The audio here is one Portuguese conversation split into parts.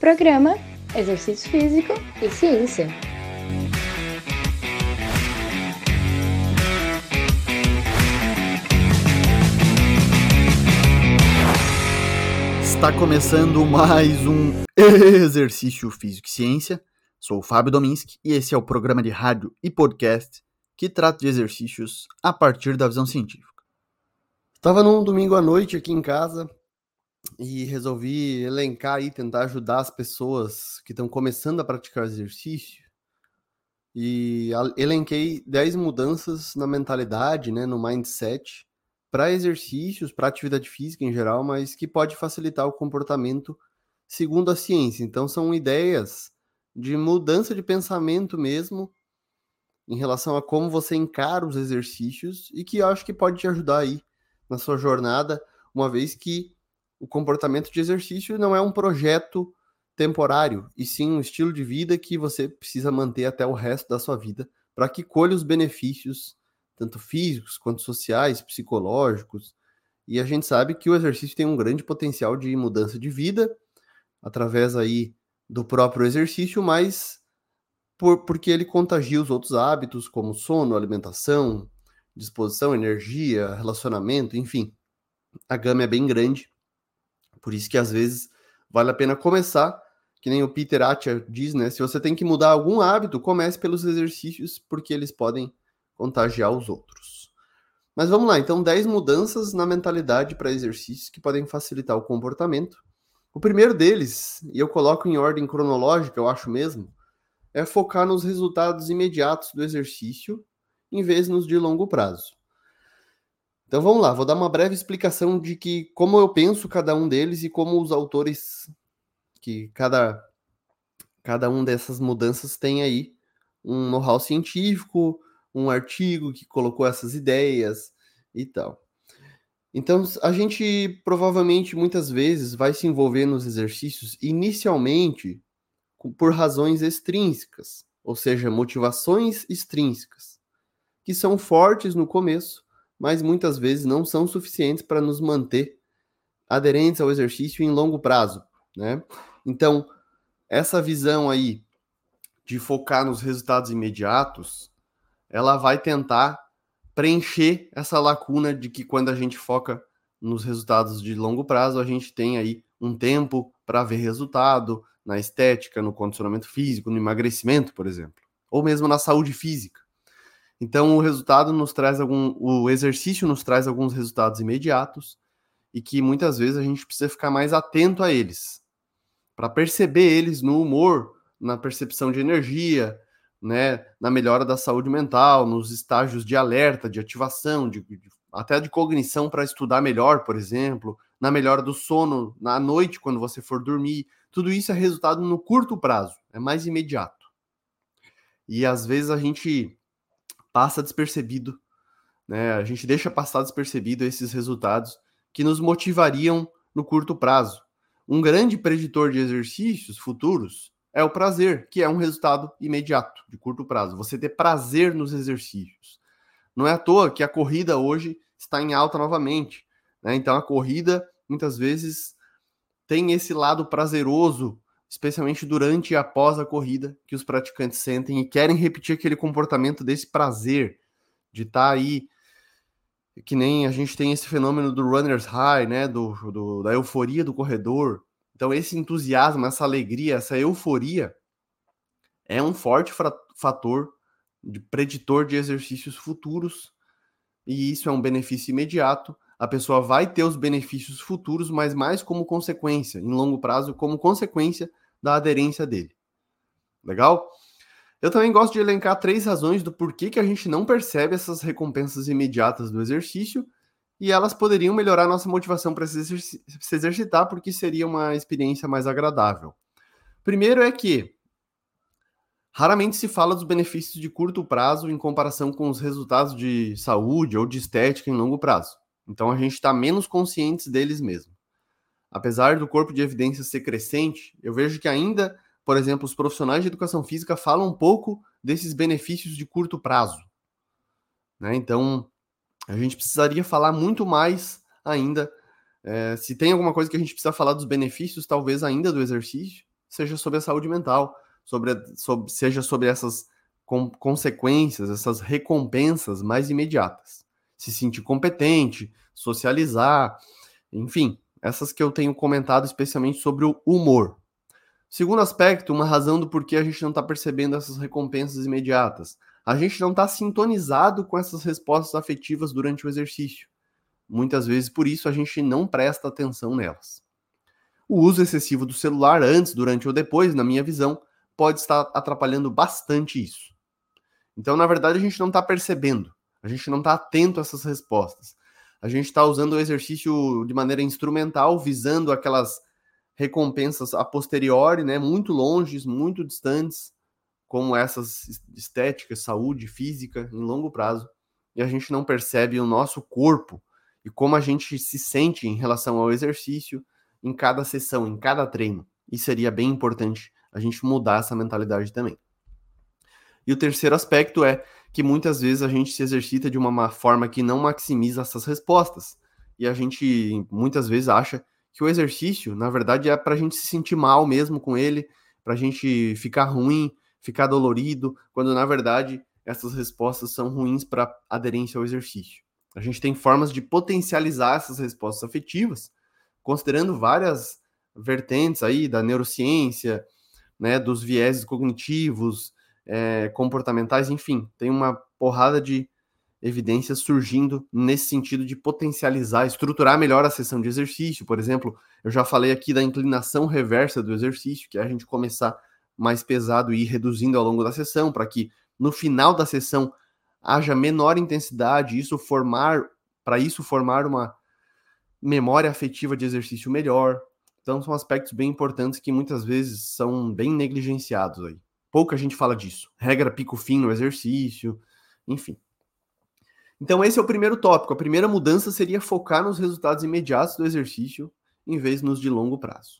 Programa Exercício Físico e Ciência. Está começando mais um Exercício Físico e Ciência. Sou o Fábio Dominski e esse é o programa de rádio e podcast que trata de exercícios a partir da visão científica. Estava num domingo à noite aqui em casa e resolvi elencar e tentar ajudar as pessoas que estão começando a praticar exercício. E elenquei 10 mudanças na mentalidade, no mindset, para exercícios, para atividade física em geral, mas que pode facilitar o comportamento segundo a ciência. Então, são ideias de mudança de pensamento mesmo em relação a como você encara os exercícios e que eu acho que pode te ajudar aí na sua jornada, uma vez que o comportamento de exercício não é um projeto temporário, e sim um estilo de vida que você precisa manter até o resto da sua vida para que colhe os benefícios, tanto físicos quanto sociais, psicológicos. E a gente sabe que o exercício tem um grande potencial de mudança de vida através aí do próprio exercício, mas porque ele contagia os outros hábitos, como sono, alimentação, disposição, energia, relacionamento, enfim. A gama é bem grande. Por isso que às vezes vale a pena começar, que nem o Peter Attia diz, se você tem que mudar algum hábito, comece pelos exercícios, porque eles podem contagiar os outros. Mas vamos lá, então 10 mudanças na mentalidade para exercícios que podem facilitar o comportamento. O primeiro deles, e eu coloco em ordem cronológica, eu acho mesmo, é focar nos resultados imediatos do exercício, em vez nos de longo prazo. Então vamos lá, vou dar uma breve explicação de como eu penso cada um deles e como os autores, que cada um dessas mudanças tem aí um know-how científico, um artigo que colocou essas ideias e tal. Então a gente provavelmente muitas vezes vai se envolver nos exercícios inicialmente por razões extrínsecas, ou seja, motivações extrínsecas, que são fortes no começo, mas muitas vezes não são suficientes para nos manter aderentes ao exercício em longo prazo, Então, essa visão aí de focar nos resultados imediatos, ela vai tentar preencher essa lacuna de que quando a gente foca nos resultados de longo prazo, a gente tem aí um tempo para ver resultado na estética, no condicionamento físico, no emagrecimento, por exemplo, ou mesmo na saúde física. Então, o exercício nos traz alguns resultados imediatos e que muitas vezes a gente precisa ficar mais atento a eles, para perceber eles no humor, na percepção de energia, na melhora da saúde mental, nos estágios de alerta, de ativação, até de cognição para estudar melhor, por exemplo, na melhora do sono, na noite, quando você for dormir. Tudo isso é resultado no curto prazo, é mais imediato. E às vezes a gente passa despercebido, a gente deixa passar despercebido esses resultados que nos motivariam no curto prazo. Um grande preditor de exercícios futuros é o prazer, que é um resultado imediato, de curto prazo. Você ter prazer nos exercícios. Não é à toa que a corrida hoje está em alta novamente. Então a corrida, muitas vezes, tem esse lado prazeroso, especialmente durante e após a corrida, que os praticantes sentem e querem repetir aquele comportamento desse prazer, de estar aí, que nem a gente tem esse fenômeno do runner's high, da euforia do corredor. Então esse entusiasmo, essa alegria, essa euforia é um forte fator de preditor de exercícios futuros, e isso é um benefício imediato. A pessoa vai ter os benefícios futuros, mas mais como consequência, em longo prazo, como consequência da aderência dele. Legal? Eu também gosto de elencar 3 razões do porquê que a gente não percebe essas recompensas imediatas do exercício, e elas poderiam melhorar nossa motivação para se exercitar, porque seria uma experiência mais agradável. Primeiro é que raramente se fala dos benefícios de curto prazo em comparação com os resultados de saúde ou de estética em longo prazo. Então a gente está menos conscientes deles mesmo. Apesar do corpo de evidências ser crescente, eu vejo que ainda, por exemplo, os profissionais de educação física falam um pouco desses benefícios de curto prazo. Então, a gente precisaria falar muito mais ainda. Se tem alguma coisa que a gente precisa falar dos benefícios, talvez ainda do exercício, seja sobre a saúde mental, seja sobre essas consequências, essas recompensas mais imediatas. Se sentir competente, socializar, enfim, essas que eu tenho comentado especialmente sobre o humor. Segundo aspecto, uma razão do porquê a gente não está percebendo essas recompensas imediatas. A gente não está sintonizado com essas respostas afetivas durante o exercício. Muitas vezes, por isso, a gente não presta atenção nelas. O uso excessivo do celular antes, durante ou depois, na minha visão, pode estar atrapalhando bastante isso. Então, na verdade, a gente não está percebendo, a gente não está atento a essas respostas. A gente está usando o exercício de maneira instrumental, visando aquelas recompensas a posteriori, né, muito longes, muito distantes, como essas estéticas, saúde, física, em longo prazo. E a gente não percebe o nosso corpo e como a gente se sente em relação ao exercício em cada sessão, em cada treino. E seria bem importante a gente mudar essa mentalidade também. E o terceiro aspecto é que muitas vezes a gente se exercita de uma forma que não maximiza essas respostas. E a gente muitas vezes acha que o exercício, na verdade, é para a gente se sentir mal mesmo com ele, para a gente ficar ruim, ficar dolorido, quando na verdade essas respostas são ruins para aderência ao exercício. A gente tem formas de potencializar essas respostas afetivas, considerando várias vertentes aí da neurociência, né, dos vieses cognitivos, comportamentais, enfim, tem uma porrada de evidências surgindo nesse sentido de potencializar, estruturar melhor a sessão de exercício. Por exemplo, eu já falei aqui da inclinação reversa do exercício, que é a gente começar mais pesado e ir reduzindo ao longo da sessão, para que no final da sessão haja menor intensidade, para isso formar uma memória afetiva de exercício melhor. Então são aspectos bem importantes que muitas vezes são bem negligenciados aí. Pouca gente fala disso. Regra pico-fim no exercício, enfim. Então esse é o primeiro tópico. A primeira mudança seria focar nos resultados imediatos do exercício em vez nos de longo prazo.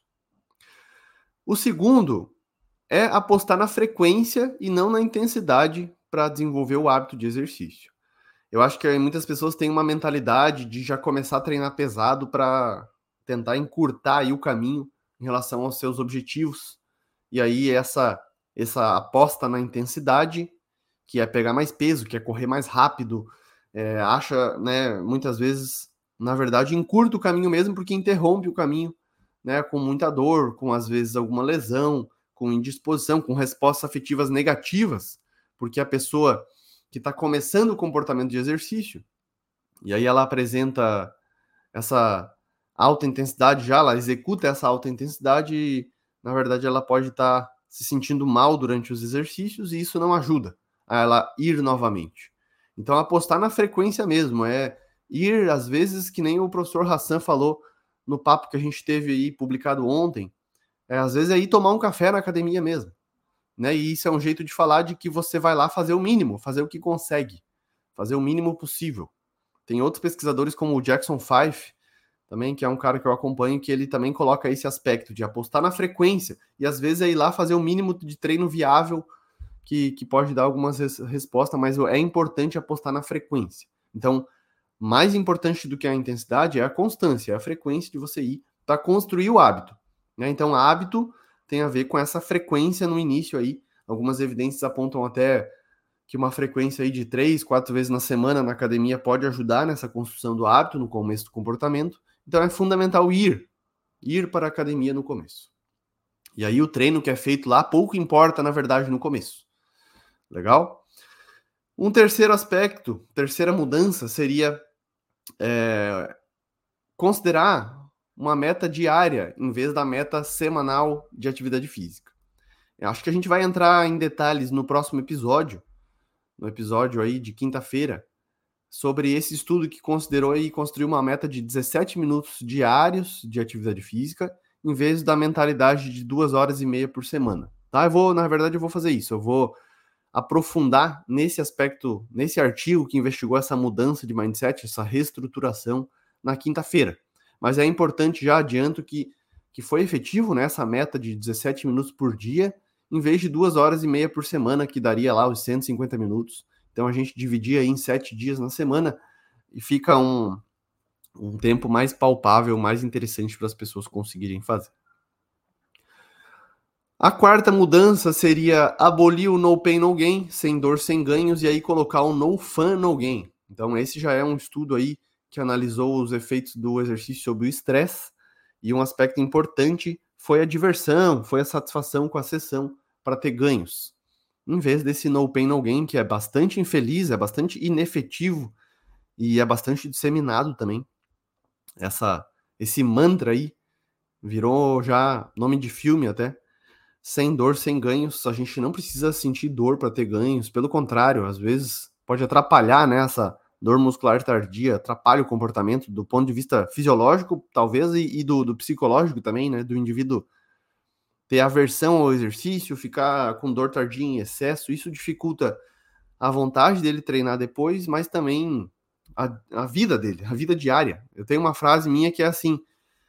O segundo é apostar na frequência e não na intensidade para desenvolver o hábito de exercício. Eu acho que muitas pessoas têm uma mentalidade de já começar a treinar pesado para tentar encurtar aí o caminho em relação aos seus objetivos. E aí essa aposta na intensidade, que é pegar mais peso, que é correr mais rápido, acha, né, muitas vezes, na verdade, encurta o caminho mesmo, porque interrompe o caminho, né, com muita dor, com às vezes alguma lesão, com indisposição, com respostas afetivas negativas, porque a pessoa que está começando o comportamento de exercício, e aí ela apresenta essa alta intensidade já, ela executa essa alta intensidade e, na verdade, ela pode estar se sentindo mal durante os exercícios e isso não ajuda a ela ir novamente. Então, apostar na frequência mesmo, é ir, às vezes, que nem o professor Hassan falou no papo que a gente teve aí publicado ontem, às vezes é ir tomar um café na academia mesmo. Né? E isso é um jeito de falar de que você vai lá fazer o mínimo, fazer o que consegue, fazer o mínimo possível. Tem outros pesquisadores como o Jackson Fife, também, que é um cara que eu acompanho, que ele também coloca esse aspecto de apostar na frequência e às vezes é ir lá fazer o mínimo de treino viável que pode dar algumas respostas, mas é importante apostar na frequência. Então, mais importante do que a intensidade é a constância, é a frequência de você ir para construir o hábito. Né? Então, hábito tem a ver com essa frequência no início aí. Algumas evidências apontam até que uma frequência aí de 3, 4 vezes na semana na academia pode ajudar nessa construção do hábito, no começo do comportamento. Então é fundamental ir para a academia no começo. E aí o treino que é feito lá pouco importa, na verdade, no começo. Legal? Um terceiro aspecto, terceira mudança seria considerar uma meta diária em vez da meta semanal de atividade física. Eu acho que a gente vai entrar em detalhes no próximo episódio, no episódio aí de quinta-feira, sobre esse estudo que considerou e construiu uma meta de 17 minutos diários de atividade física, em vez da mentalidade de 2 horas e meia por semana. Tá? Eu vou fazer isso. Eu vou aprofundar nesse aspecto, nesse artigo que investigou essa mudança de mindset, essa reestruturação na quinta-feira. Mas é importante, já adianto, que foi efetivo, né, essa meta de 17 minutos por dia, em vez de 2 horas e meia por semana, que daria lá os 150 minutos. Então a gente dividia em 7 dias na semana e fica um tempo mais palpável, mais interessante para as pessoas conseguirem fazer. A quarta mudança seria abolir o no pain, no gain, sem dor, sem ganhos, e aí colocar o no fun, no gain. Então esse já é um estudo aí que analisou os efeitos do exercício sobre o estresse, e um aspecto importante foi a diversão, foi a satisfação com a sessão para ter ganhos. Em vez desse no pain, no gain, que é bastante infeliz, é bastante inefetivo e é bastante disseminado também. Esse mantra aí virou já nome de filme até. Sem dor, sem ganhos. A gente não precisa sentir dor para ter ganhos. Pelo contrário, às vezes pode atrapalhar, né, essa dor muscular tardia, atrapalha o comportamento do ponto de vista fisiológico, talvez, e do psicológico também, né, do indivíduo ter aversão ao exercício, ficar com dor tardia em excesso. Isso dificulta a vontade dele treinar depois, mas também a vida dele, a vida diária. Eu tenho uma frase minha que é assim: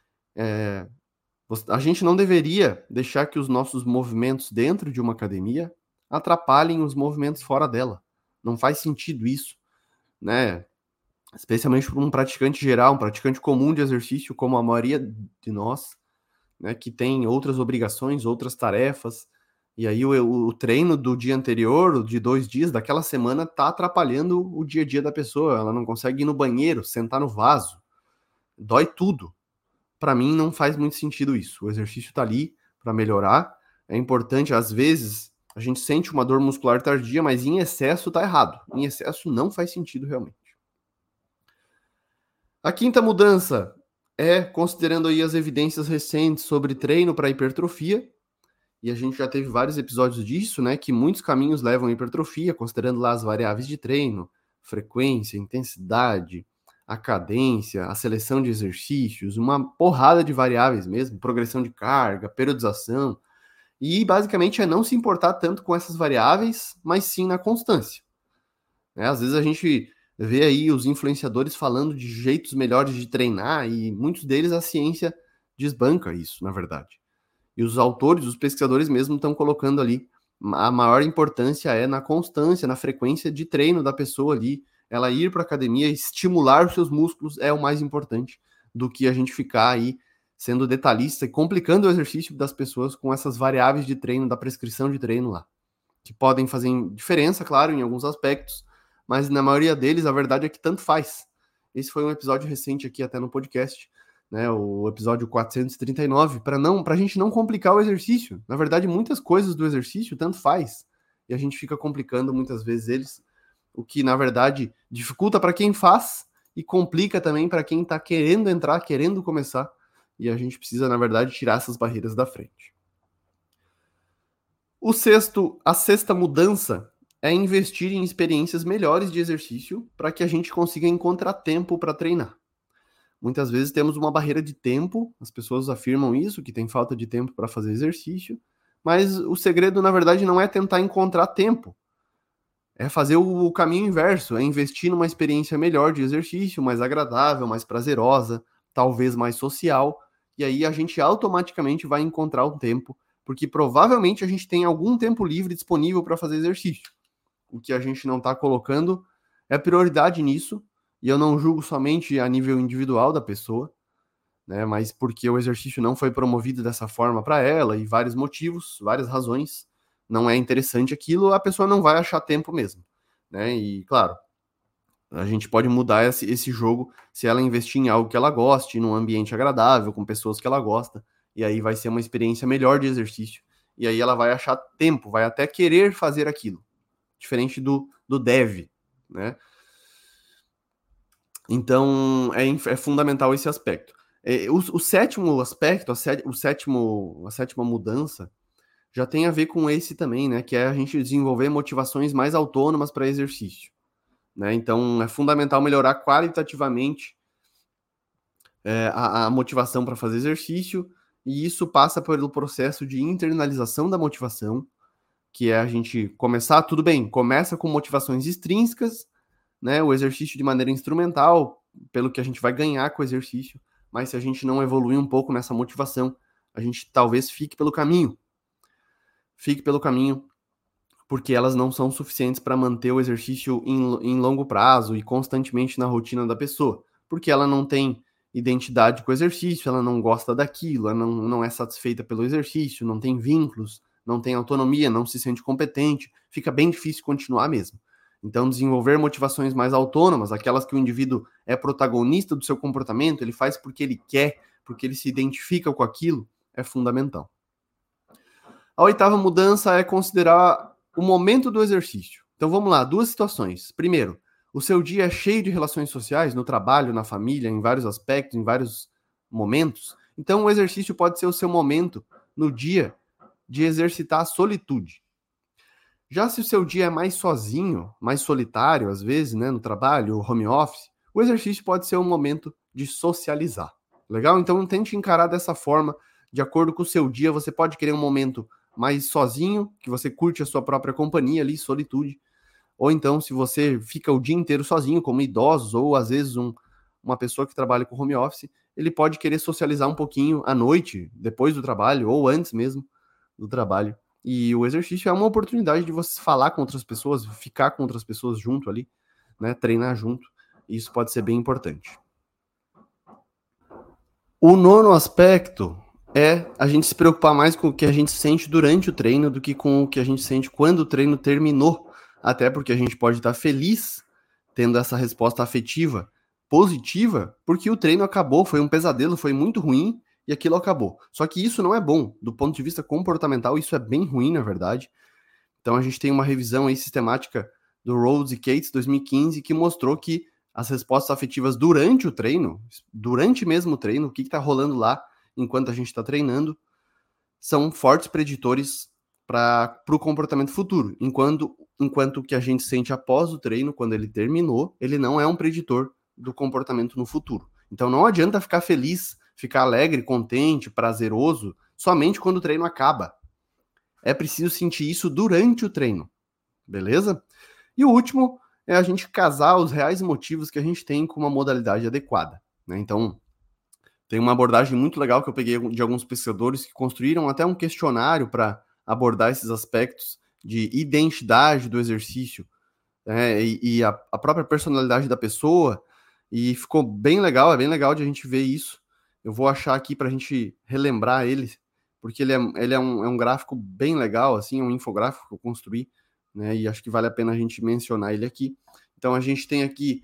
a gente não deveria deixar que os nossos movimentos dentro de uma academia atrapalhem os movimentos fora dela. Não faz sentido isso, né? Especialmente para um praticante geral, um praticante comum de exercício, como a maioria de nós, né, que tem outras obrigações, outras tarefas, e aí o treino do dia anterior, de 2 dias, daquela semana, tá atrapalhando o dia a dia da pessoa. Ela não consegue ir no banheiro, sentar no vaso, dói tudo. Para mim não faz muito sentido isso. O exercício está ali para melhorar. É importante, às vezes, a gente sente uma dor muscular tardia, mas em excesso está errado. Em excesso não faz sentido realmente. A quinta mudança é considerando aí as evidências recentes sobre treino para hipertrofia, e a gente já teve vários episódios disso, né, que muitos caminhos levam à hipertrofia, considerando lá as variáveis de treino, frequência, intensidade, a cadência, a seleção de exercícios, uma porrada de variáveis mesmo, progressão de carga, periodização, e basicamente é não se importar tanto com essas variáveis, mas sim na constância. Às vezes a gente vê aí os influenciadores falando de jeitos melhores de treinar, e muitos deles a ciência desbanca isso, na verdade. E os autores, os pesquisadores mesmo estão colocando ali, a maior importância é na constância, na frequência de treino da pessoa ali, ela ir para a academia, estimular os seus músculos é o mais importante do que a gente ficar aí sendo detalhista e complicando o exercício das pessoas com essas variáveis de treino, da prescrição de treino lá, que podem fazer diferença, claro, em alguns aspectos, mas na maioria deles a verdade é que tanto faz. Esse foi um episódio recente aqui até no podcast, né, o episódio 439, para a gente não complicar o exercício. Na verdade, muitas coisas do exercício tanto faz, e a gente fica complicando muitas vezes eles, o que na verdade dificulta para quem faz e complica também para quem está querendo entrar, querendo começar, e a gente precisa, na verdade, tirar essas barreiras da frente. A sexta mudança é investir em experiências melhores de exercício para que a gente consiga encontrar tempo para treinar. Muitas vezes temos uma barreira de tempo, as pessoas afirmam isso, que tem falta de tempo para fazer exercício, mas o segredo, na verdade, não é tentar encontrar tempo, é fazer o caminho inverso, é investir numa experiência melhor de exercício, mais agradável, mais prazerosa, talvez mais social, e aí a gente automaticamente vai encontrar um tempo, porque provavelmente a gente tem algum tempo livre disponível para fazer exercício. O que a gente não está colocando é prioridade nisso, e eu não julgo somente a nível individual da pessoa, né, mas porque o exercício não foi promovido dessa forma para ela, e vários motivos, várias razões, não é interessante aquilo, a pessoa não vai achar tempo mesmo, né, e claro, a gente pode mudar esse jogo se ela investir em algo que ela goste, num ambiente agradável, com pessoas que ela gosta, e aí vai ser uma experiência melhor de exercício, e aí ela vai achar tempo, vai até querer fazer aquilo, diferente do deve, né. Então, é fundamental esse aspecto. O sétimo aspecto, a sétima mudança, já tem a ver com esse também, né? Que é a gente desenvolver motivações mais autônomas para exercício, né? Então, é fundamental melhorar qualitativamente a motivação para fazer exercício, e isso passa pelo processo de internalização da motivação, que é a gente começar, tudo bem, começa com motivações extrínsecas, né, o exercício de maneira instrumental, pelo que a gente vai ganhar com o exercício, mas se a gente não evoluir um pouco nessa motivação, a gente talvez fique pelo caminho, porque elas não são suficientes para manter o exercício em longo prazo e constantemente na rotina da pessoa, porque ela não tem identidade com o exercício, ela não gosta daquilo, ela não é satisfeita pelo exercício, não tem vínculos, não tem autonomia, não se sente competente, fica bem difícil continuar mesmo. Então, desenvolver motivações mais autônomas, aquelas que o indivíduo é protagonista do seu comportamento, ele faz porque ele quer, porque ele se identifica com aquilo, é fundamental. A oitava mudança é considerar o momento do exercício. Então, vamos lá, duas situações. Primeiro, o seu dia é cheio de relações sociais, no trabalho, na família, em vários aspectos, em vários momentos. Então, o exercício pode ser o seu momento no dia de exercitar a solitude. Já se o seu dia é mais sozinho, mais solitário, às vezes, né, no trabalho, home office, o exercício pode ser um momento de socializar. Legal? Então, tente encarar dessa forma, de acordo com o seu dia. Você pode querer um momento mais sozinho, que você curte a sua própria companhia ali, solitude. Ou então, se você fica o dia inteiro sozinho, como idosos, ou às vezes uma pessoa que trabalha com home office, ele pode querer socializar um pouquinho à noite, depois do trabalho, ou antes mesmo do trabalho. E o exercício é uma oportunidade de você falar com outras pessoas, ficar com outras pessoas junto ali, né? Treinar junto. Isso pode ser bem importante. O nono aspecto é a gente se preocupar mais com o que a gente sente durante o treino do que com o que a gente sente quando o treino terminou. Até porque a gente pode estar feliz tendo essa resposta afetiva positiva, porque o treino acabou, foi um pesadelo, foi muito ruim, e aquilo acabou. Só que isso não é bom. Do ponto de vista comportamental, isso é bem ruim, na verdade. Então a gente tem uma revisão aí sistemática do Rhodes e Cates, 2015, que mostrou que as respostas afetivas durante o treino, durante mesmo o treino, o que está rolando lá enquanto a gente está treinando, são fortes preditores para o comportamento futuro. Enquanto o que a gente sente após o treino, quando ele terminou, ele não é um preditor do comportamento no futuro. Então não adianta ficar feliz, ficar alegre, contente, prazeroso, somente quando o treino acaba. É preciso sentir isso durante o treino, beleza? E o último é a gente casar os reais motivos que a gente tem com uma modalidade adequada, né? Então, tem uma abordagem muito legal que eu peguei de alguns pesquisadores que construíram até um questionário para abordar esses aspectos de identidade do exercício, né, e a própria personalidade da pessoa, e ficou bem legal, é bem legal de a gente ver isso. Eu vou achar aqui para a gente relembrar ele, porque ele é um gráfico bem legal, assim, um infográfico que eu construí, né, e acho que vale a pena a gente mencionar ele aqui. Então a gente tem aqui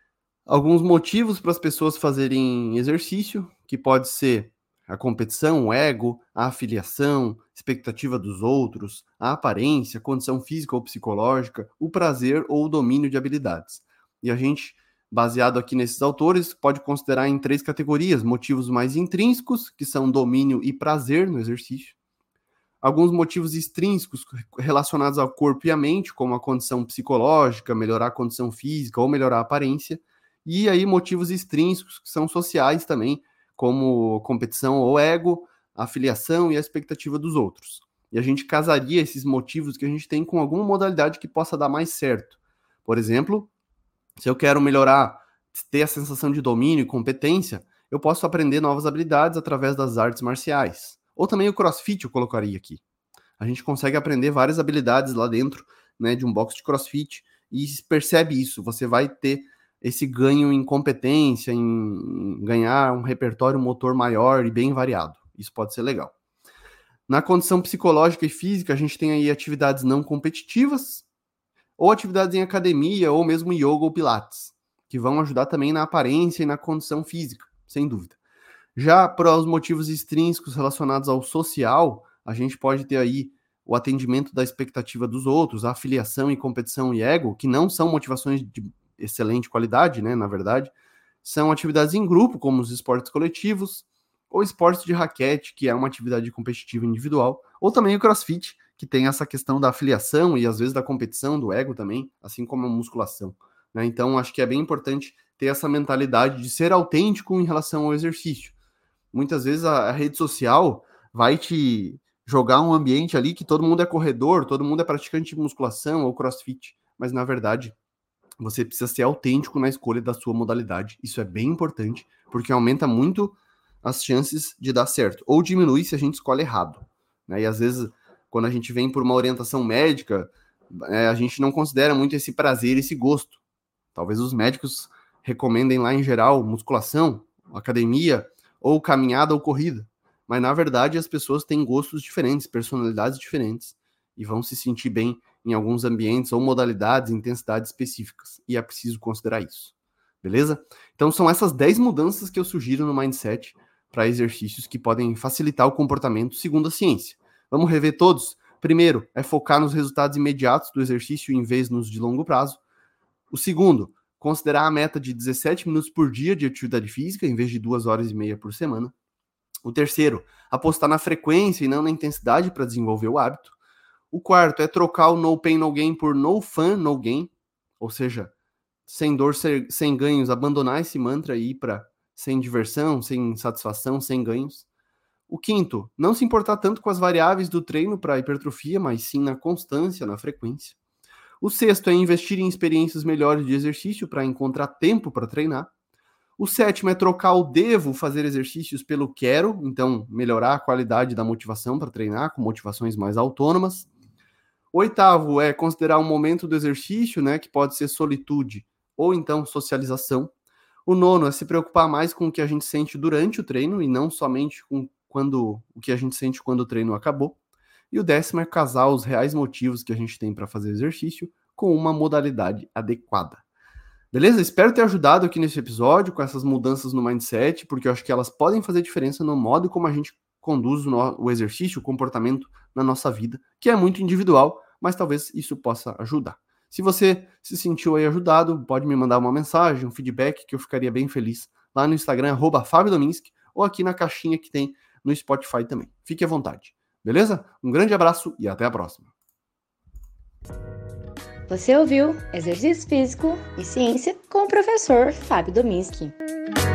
alguns motivos para as pessoas fazerem exercício, que pode ser a competição, o ego, a afiliação, expectativa dos outros, a aparência, condição física ou psicológica, o prazer ou o domínio de habilidades. E a gente, baseado aqui nesses autores, pode considerar em 3 categorias: motivos mais intrínsecos, que são domínio e prazer no exercício; alguns motivos extrínsecos relacionados ao corpo e à mente, como a condição psicológica, melhorar a condição física ou melhorar a aparência; e aí motivos extrínsecos, que são sociais também, como competição ou ego, a afiliação e a expectativa dos outros. E a gente casaria esses motivos que a gente tem com alguma modalidade que possa dar mais certo. Por exemplo, se eu quero melhorar, ter a sensação de domínio e competência, eu posso aprender novas habilidades através das artes marciais. Ou também o CrossFit eu colocaria aqui. A gente consegue aprender várias habilidades lá dentro, né, de um box de CrossFit, e percebe isso, você vai ter esse ganho em competência, em ganhar um repertório motor maior e bem variado. Isso pode ser legal. Na condição psicológica e física, a gente tem aí atividades não competitivas, ou atividades em academia, ou mesmo yoga ou pilates, que vão ajudar também na aparência e na condição física, sem dúvida. Já para os motivos extrínsecos relacionados ao social, a gente pode ter aí o atendimento da expectativa dos outros, a afiliação e competição e ego, que não são motivações de excelente qualidade, né, na verdade, são atividades em grupo, como os esportes coletivos, ou esportes de raquete, que é uma atividade competitiva individual, ou também o CrossFit, que tem essa questão da afiliação e às vezes da competição, do ego também, assim como a musculação, né? Então, acho que é bem importante ter essa mentalidade de ser autêntico em relação ao exercício. Muitas vezes a rede social vai te jogar um ambiente ali que todo mundo é corredor, todo mundo é praticante de musculação ou CrossFit, mas na verdade você precisa ser autêntico na escolha da sua modalidade. Isso é bem importante, porque aumenta muito as chances de dar certo, ou diminui se a gente escolhe errado, né? E às vezes, quando a gente vem por uma orientação médica, a gente não considera muito esse prazer, esse gosto. Talvez os médicos recomendem lá em geral musculação, academia, ou caminhada ou corrida. Mas, na verdade, as pessoas têm gostos diferentes, personalidades diferentes, e vão se sentir bem em alguns ambientes ou modalidades, intensidades específicas. E é preciso considerar isso. Beleza? Então, são essas 10 mudanças que eu sugiro no mindset para exercícios que podem facilitar o comportamento segundo a ciência. Vamos rever todos? Primeiro, é focar nos resultados imediatos do exercício em vez nos de longo prazo. O segundo, considerar a meta de 17 minutos por dia de atividade física, em vez de 2 horas e meia por semana. O terceiro, apostar na frequência e não na intensidade para desenvolver o hábito. O quarto é trocar o no pain, no gain por no fun, no gain, ou seja, sem dor, sem ganhos, abandonar esse mantra aí para sem diversão, sem satisfação, sem ganhos. O quinto, não se importar tanto com as variáveis do treino para hipertrofia, mas sim na constância, na frequência. O sexto é investir em experiências melhores de exercício para encontrar tempo para treinar. O sétimo é trocar o devo fazer exercícios pelo quero, então melhorar a qualidade da motivação para treinar, com motivações mais autônomas. O oitavo é considerar um momento do exercício, né, que pode ser solitude ou então socialização. O nono é se preocupar mais com o que a gente sente durante o treino e não somente com o que a gente sente quando o treino acabou. E o décimo é casar os reais motivos que a gente tem para fazer exercício com uma modalidade adequada. Beleza? Espero ter ajudado aqui nesse episódio com essas mudanças no mindset, porque eu acho que elas podem fazer diferença no modo como a gente conduz o exercício, o comportamento na nossa vida, que é muito individual, mas talvez isso possa ajudar. Se você se sentiu aí ajudado, pode me mandar uma mensagem, um feedback, que eu ficaria bem feliz lá no Instagram, @FabioDominski, ou aqui na caixinha que tem no Spotify também. Fique à vontade. Beleza? Um grande abraço e até a próxima. Você ouviu Exercício Físico e Ciência com o professor Fábio Dominski.